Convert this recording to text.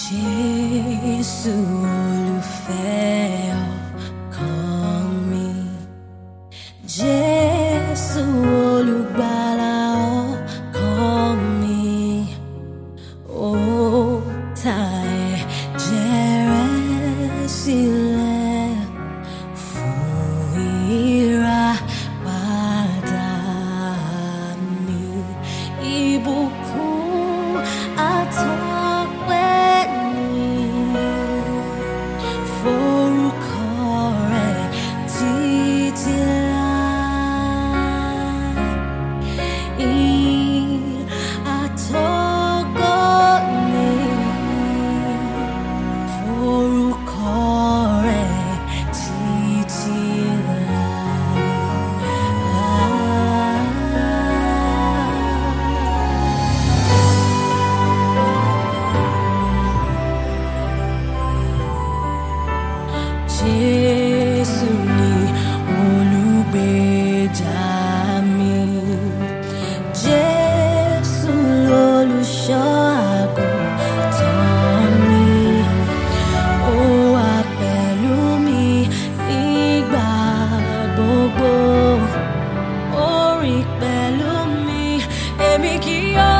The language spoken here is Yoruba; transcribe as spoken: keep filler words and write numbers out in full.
Jésù olùfẹ́ ọkàn mi, Jésù olùgbàlà ọkàn mi, ó ta ẹ̀jẹ̀ rẹ̀ sílẹ̀ fún ìràpadà mi. Ìbùkún àtọpẹ́ ni forúkọ rẹ̀ títí láé. Ìyìn àtògo ni forúkọ rẹ̀ títí láé. Jésù ni olùgbèjà mi, Jésù lolùṣọ́ àgùntàn mi, ó wà pẹ̀lú mi nígbà gbogbo, ó rìn pẹ̀lú mi, èmi kì yóò